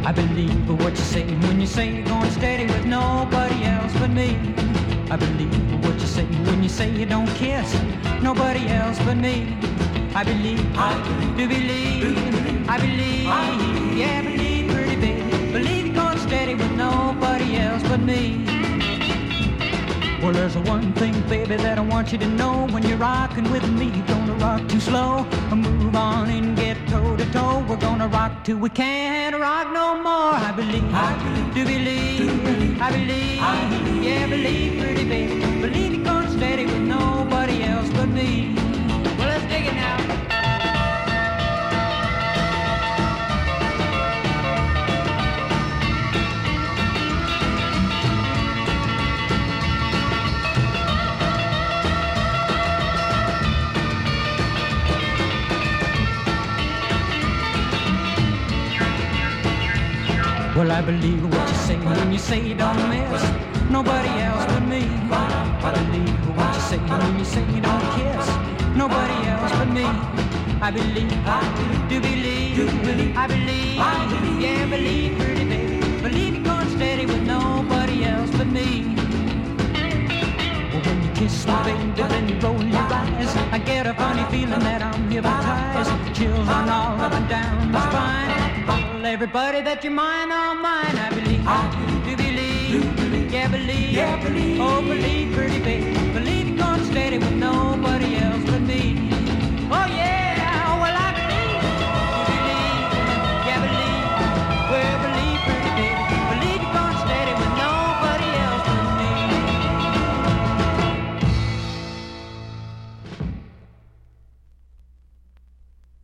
I believe what you say when you say you're going steady with nobody else but me. I believe what you say when you say you don't kiss nobody else but me. I believe, do believe, I believe, yeah, believe, pretty baby. Believe you're going steady with nobody else but me. Well, there's one thing, baby, that I want you to know. When you're rocking with me, you're gonna rock too slow. Move on and get toe to toe. We're gonna rock till we can't rock no more. I believe, do believe, I believe, yeah, believe, pretty baby. Believe you're going steady with nobody else but me. Well, let's dig it now. Well, I believe what you say when you say you don't miss nobody else but me. I believe what you say when you say you don't kiss nobody else but me. I believe, do believe, I believe, yeah, believe, pretty baby. Believe you're going steady with nobody else but me. Well, when you kiss me, baby, then you roll your eyes, I get a funny feeling that I'm hypnotized. Chills run all up and down my spine. Everybody that you're mine, all mine. I believe, do believe, yeah, believe, oh, believe, pretty baby. Believe